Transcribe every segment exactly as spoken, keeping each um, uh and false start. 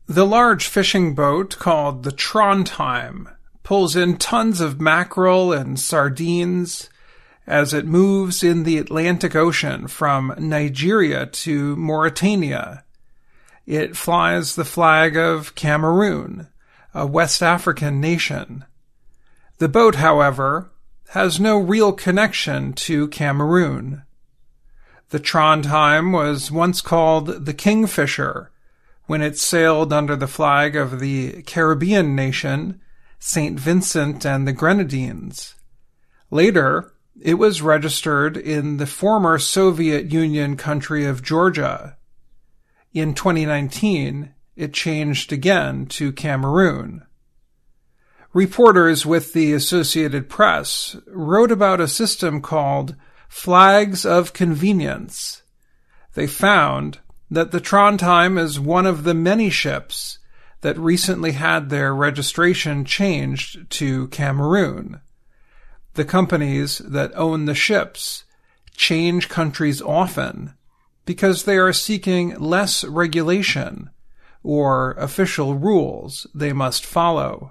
The large fishing boat called the Trondheim pulls in tons of mackerel and sardines as it moves in the Atlantic Ocean from Nigeria to Mauritania. It flies the flag of Cameroon, a West African nation. The boat, however, has no real connection to Cameroon. The Trondheim was once called the Kingfisher when it sailed under the flag of the Caribbean nation, Saint Vincent and the Grenadines. Later, it was registered in the former Soviet Union country of Georgia. In twenty nineteen, it changed again to Cameroon. Reporters with the Associated Press wrote about a system called Flags of Convenience. They found that the Trondheim is one of the many ships that recently had their registration changed to Cameroon. The companies that own the ships change countries often because they are seeking less regulation or official rules they must follow.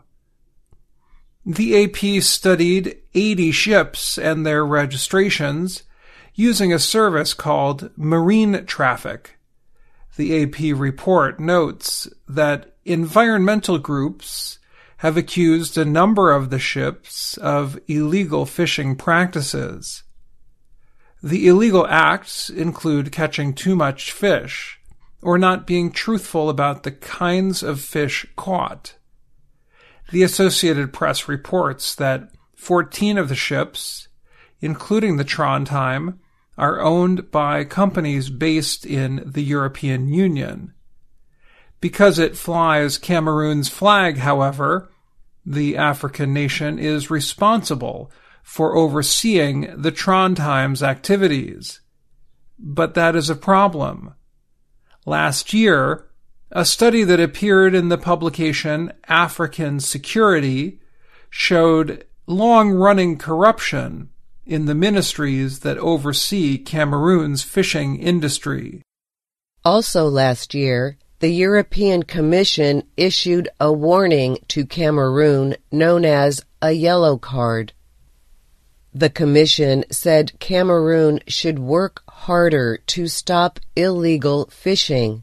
The A P studied eighty ships and their registrations using a service called Marine Traffic. The A P report notes that environmental groups have accused a number of the ships of illegal fishing practices. The illegal acts include catching too much fish or not being truthful about the kinds of fish caught. The Associated Press reports that fourteen of the ships, including the Trondheim, are owned by companies based in the European Union. Because it flies Cameroon's flag, however, the African nation is responsible for overseeing the Trondheim's activities. But that is a problem. Last year, a study that appeared in the publication African Security showed long-running corruption in the ministries that oversee Cameroon's fishing industry. Also last year, the European Commission issued a warning to Cameroon known as a yellow card. The Commission said Cameroon should work harder to stop illegal fishing.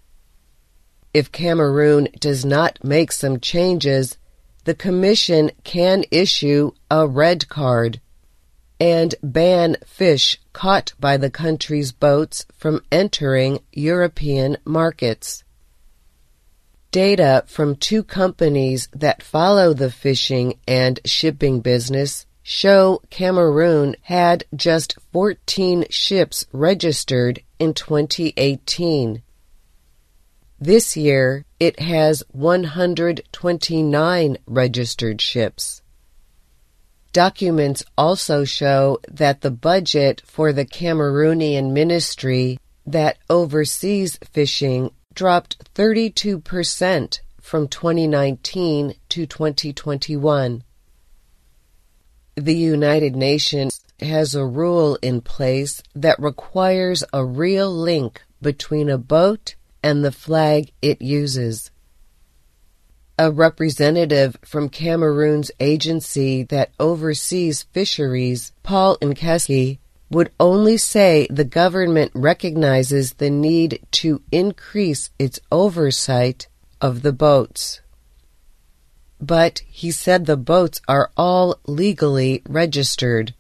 If Cameroon does not make some changes, the Commission can issue a red card and ban fish caught by the country's boats from entering European markets. Data from two companies that follow the fishing and shipping business show Cameroon had just fourteen ships registered in twenty eighteen. This year, it has one hundred twenty-nine registered ships. Documents also show that the budget for the Cameroonian ministry that oversees fishing dropped thirty-two percent from twenty nineteen to twenty twenty-one. The United Nations has a rule in place that requires a real link between a boat and the flag it uses. A representative from Cameroon's agency that oversees fisheries, Paul Nkesi, would only say the government recognizes the need to increase its oversight of the boats. But he said the boats are all legally registered.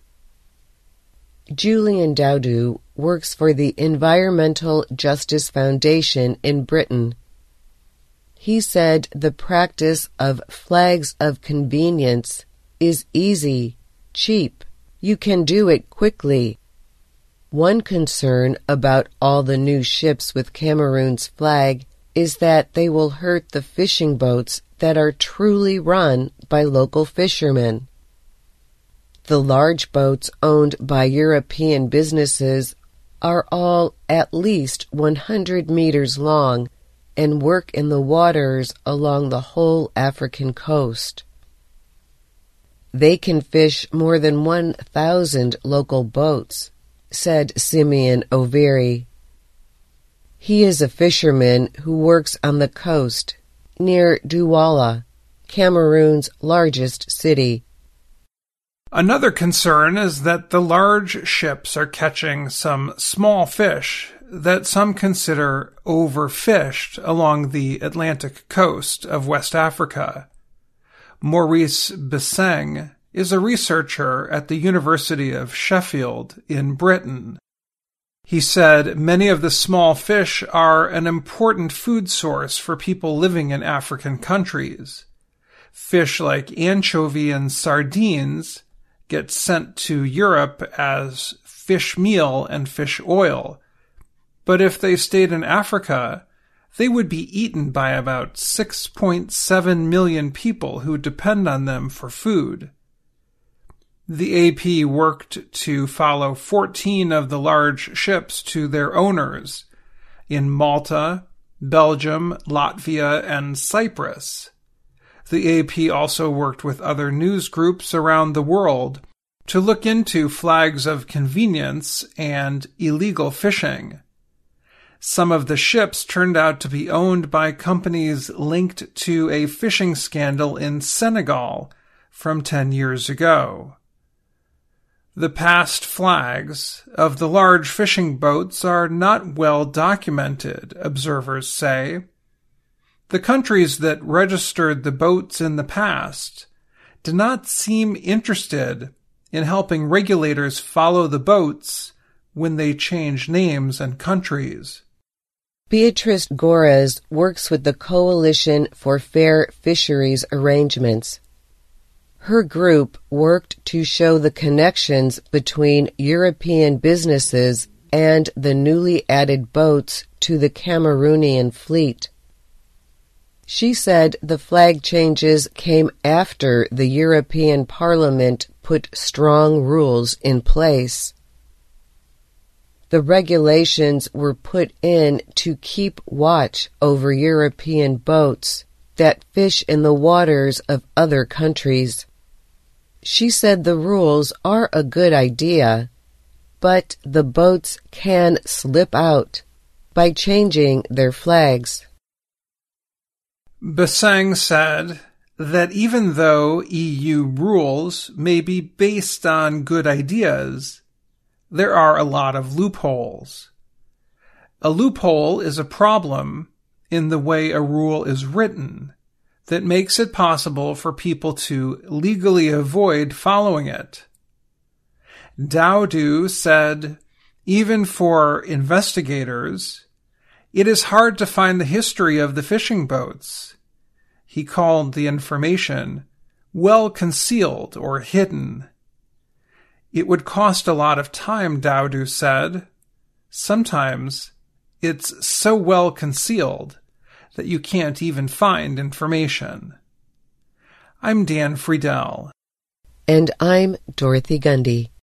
Julian Dowdu works for the Environmental Justice Foundation in Britain. He said the practice of flags of convenience is easy, cheap. You can do it quickly. One concern about all the new ships with Cameroon's flag is that they will hurt the fishing boats that are truly run by local fishermen. The large boats owned by European businesses are all at least one hundred meters long and work in the waters along the whole African coast. They can fish more than one thousand local boats, said Simeon Overi. He is a fisherman who works on the coast, near Douala, Cameroon's largest city. Another concern is that the large ships are catching some small fish that some consider overfished along the Atlantic coast of West Africa. Maurice Bisseng is a researcher at the University of Sheffield in Britain. He said many of the small fish are an important food source for people living in African countries. Fish like anchovy and sardines get sent to Europe as fish meal and fish oil, but if they stayed in Africa, they would be eaten by about six point seven million people who depend on them for food. The A P worked to follow fourteen of the large ships to their owners in Malta, Belgium, Latvia, and Cyprus. The A P also worked with other news groups around the world to look into flags of convenience and illegal fishing. Some of the ships turned out to be owned by companies linked to a fishing scandal in Senegal from ten years ago. The past flags of the large fishing boats are not well documented, observers say. The countries that registered the boats in the past did not seem interested in helping regulators follow the boats when they change names and countries. Beatrice Gores works with the Coalition for Fair Fisheries Arrangements. Her group worked to show the connections between European businesses and the newly added boats to the Cameroonian fleet. She said the flag changes came after the European Parliament put strong rules in place. The regulations were put in to keep watch over European boats that fish in the waters of other countries. She said the rules are a good idea, but the boats can slip out by changing their flags. Bisseng said that even though E U rules may be based on good ideas, there are a lot of loopholes. A loophole is a problem in the way a rule is written that makes it possible for people to legally avoid following it. Dowdu said, even for investigators, it is hard to find the history of the fishing boats. He called the information well concealed or hidden. It would cost a lot of time, Dowdu said. Sometimes it's so well concealed that you can't even find information. I'm Dan Friedel. And I'm Dorothy Gundy.